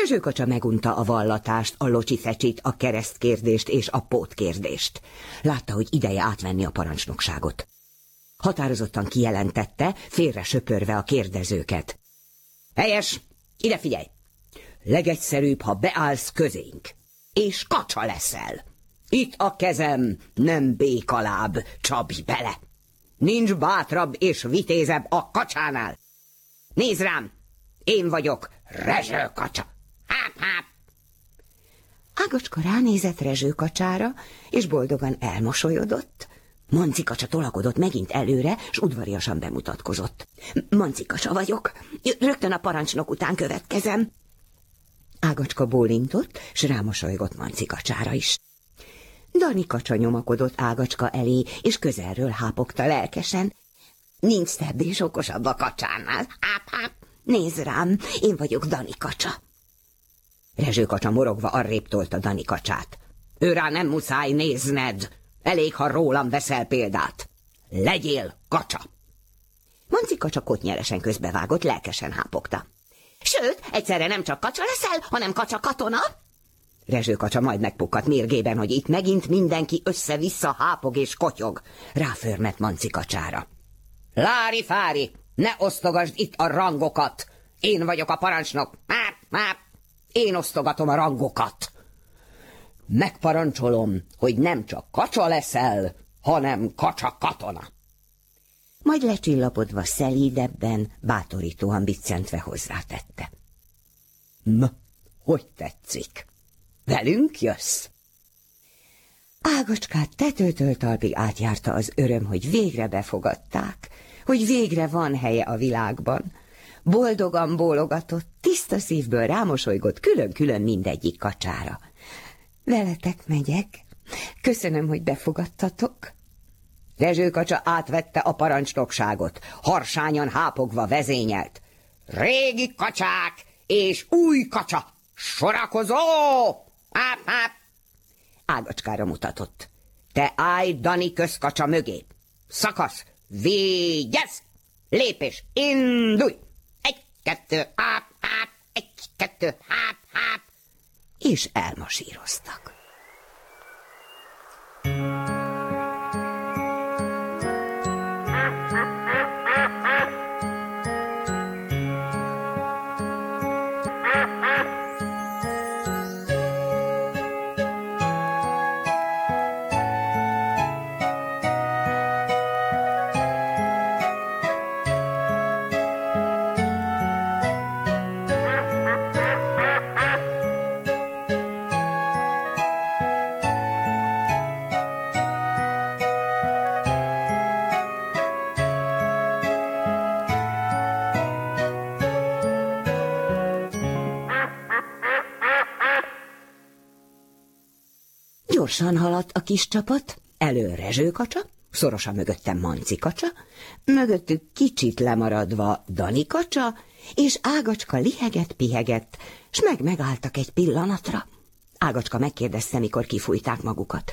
Rezsőkacsa megunta a vallatást, a locsifecsit, a keresztkérdést és a pótkérdést. Látta, hogy ideje átvenni a parancsnokságot. Határozottan kijelentette, félre söpörve a kérdezőket. Helyes, ide figyelj! Legegyszerűbb, ha beállsz közénk, és kacsa leszel. Itt a kezem, nem békaláb, csapj bele! Nincs bátrabb és vitézebb a kacsánál. Nézd rám, én vagyok Rezsőkacsa. Háp, háp! Ágocska ránézett Rezsőkacsára, és boldogan elmosolyodott. Mancikacsa tolakodott megint előre, s udvariasan bemutatkozott. Mancikacsa vagyok, rögtön a parancsnok után következem. Ágocska bólintott, s rámosolygott Mancikacsára is. Danikacsa nyomakodott Ágocska elé, és közelről hápogta lelkesen. Nincs szebb és okosabb a kacsánál. Háp, háp! Nézd rám, én vagyok Danikacsa. Rezsőkacsa morogva arrébb tolta Danikacsát. Őrá nem muszáj nézned, elég, ha rólam veszel példát. Legyél kacsa! Mancikacsa kotnyeresen közbevágott, lelkesen hápogta. Sőt, egyszerre nem csak kacsa leszel, hanem kacsa katona. Rezsőkacsa majd megpukkadt mérgében, hogy itt megint mindenki össze-vissza hápog és kotyog. Ráförmet Mancikacsára. Lári-fári, ne osztogasd itt a rangokat! Én vagyok a parancsnok! Máp, máp! Én osztogatom a rangokat! Megparancsolom, hogy nem csak kacsa leszel, hanem kacsa katona! Majd lecsillapodva szelídebben, bátorítóan biccentve hozzátette. Na, hogy tetszik? Velünk jössz? Ágocskát tetőtől talpig átjárta az öröm, hogy végre befogadták, hogy végre van helye a világban. Boldogan bólogatott, tiszta szívből rámosolygott külön-külön mindegyik kacsára. Veletek megyek. Köszönöm, hogy befogadtatok. Rezsőkacsa átvette a parancsnokságot, harsányan hápogva vezényelt. Régi kacsák és új kacsa, sorakozó! Háp, háp! Ágocskára mutatott. Te állj Dani közkacsa mögé. Szakasz, vigyázz! Lépés, indulj! 1, 2, háp, háp! 1, 2, háp, háp! És elmasíroztak. Gyorsan haladt a kis csapat, elől Rezsőkacsa, szorosan mögöttem Mancikacsa, mögöttük kicsit lemaradva Danikacsa, és Ágocska lihegett-pihegett, s megálltak egy pillanatra. Ágocska megkérdezte, mikor kifújták magukat.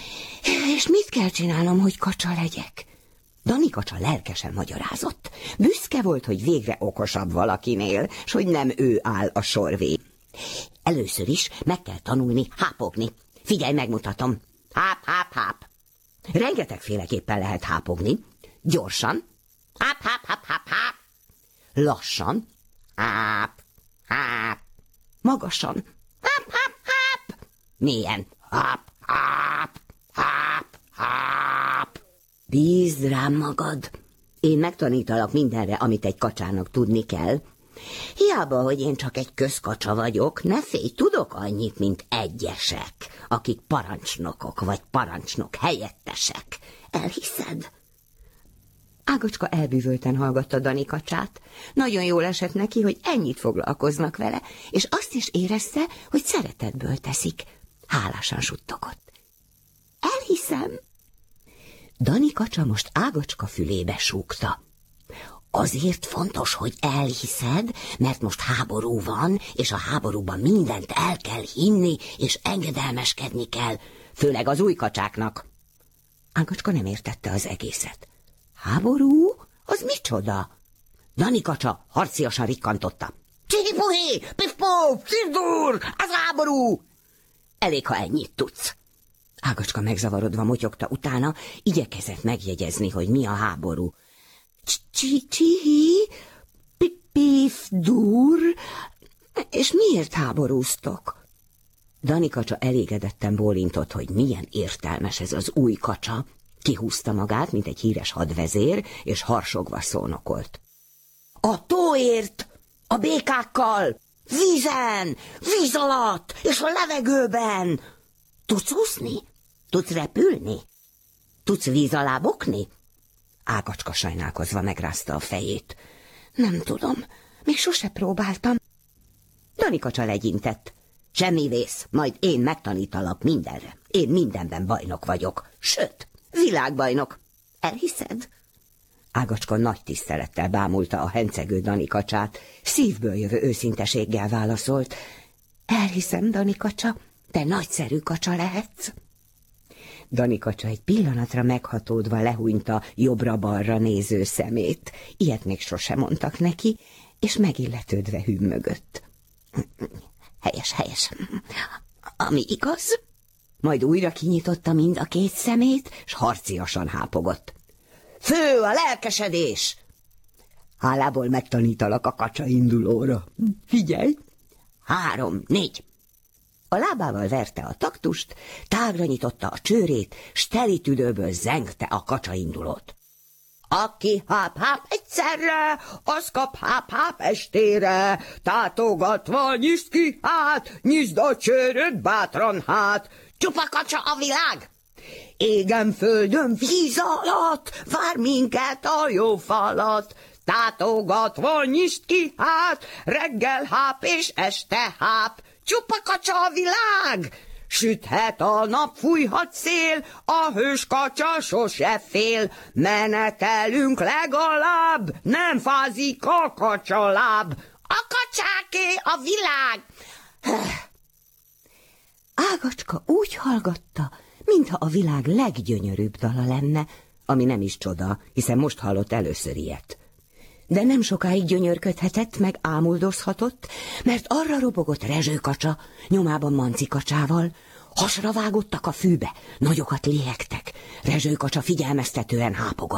És mit kell csinálnom, hogy kacsa legyek? Danikacsa lelkesen magyarázott. Büszke volt, hogy végre okosabb valakinél, s hogy nem ő áll a sorvé. Először is meg kell tanulni hápogni. Figyelj, megmutatom. Háp, háp, háp. Rengetegféleképpen lehet hápogni. Gyorsan. Háp, háp, háp, háp, háp. Lassan. Háp, háp. Magasan. Háp, háp, háp. Mélyen. Háp, háp, háp, háp. Bízd rám magad. Én megtanítalak mindenre, amit egy kacsának tudni kell. Hiába, hogy én csak egy közkacsa vagyok, ne félj, tudok annyit, mint egyesek, akik parancsnokok vagy parancsnok helyettesek. Elhiszed? Ágocska elbűvölten hallgatta Danikacsát. Nagyon jól esett neki, hogy ennyit foglalkoznak vele, és azt is érezte, hogy szeretetből teszik. Hálásan suttogott. Elhiszem. Danikacsa most Ágocska fülébe súgta. Azért fontos, hogy elhiszed, mert most háború van, és a háborúban mindent el kell hinni, és engedelmeskedni kell, főleg az új kacsáknak. Ágocska nem értette az egészet. Háború? Az micsoda? Danikacsa harciasan rikkantotta. Csihipuhi, pif-puf, cifdur, az háború! Elég, ha ennyit tudsz. Ágacska megzavarodva motyogta utána, igyekezett megjegyezni, hogy mi a háború. Csihi, pif-dur, és miért háborúztok? Danikacsa elégedetten bólintott, hogy milyen értelmes ez az új kacsa. Kihúzta magát, mint egy híres hadvezér, és harsogva szónokolt. A tóért, a békákkal, vízen, víz alatt, és a levegőben. Tudsz úszni? Tudsz repülni? Tudsz víz alá bukni? Ágacska sajnálkozva megrázta a fejét. Nem tudom, még sose próbáltam. Danikacsa legyintett. Semmi vész, majd én megtanítalak mindenre. Én mindenben bajnok vagyok, sőt, világbajnok. Elhiszed? Ágacska nagy tisztelettel bámulta a hencegő Danikacsát, szívből jövő őszinteséggel válaszolt. Elhiszem, Danikacsa, te nagyszerű kacsa lehetsz. Danikacsa egy pillanatra meghatódva lehúnyta jobbra-balra néző szemét. Ilyet még sosem mondtak neki, és megilletődve hümmögött. Helyes, ami igaz. Majd újra kinyitotta mind a két szemét, s harciasan hápogott. Fő a lelkesedés! Hálából megtanítalak a kacsa indulóra. Figyelj! 3, 4. A lábával verte a taktust, tágra nyitotta a csőrét, s teli tüdőből zengte a kacsa indulót. Aki háp-háp egyszerre, az kap háp-háp estére, tátogatva nyisd ki hát, nyisd a csőröd bátran hát. Csupa kacsa a világ! Égen földön víz alatt, vár minket a jó falat. Tátogatva nyisd ki hát, reggel háp és este háp. Csupa kacsa a világ! Süthet a nap, fújhat szél, a hős kacsa sose fél. Menetelünk legalább, nem fázik a kacsaláb. A kacsáké a világ! Ágacska úgy hallgatta, mintha a világ leggyönyörűbb dala lenne, ami nem is csoda, hiszen most hallott először ilyet. De nem sokáig gyönyörködhetett, meg ámuldozhatott, mert arra robogott Rezsőkacsa, nyomában Mancikacsával. Hasra vágottak a fűbe, nagyokat léhegtek. Rezsőkacsa figyelmeztetően hápogott.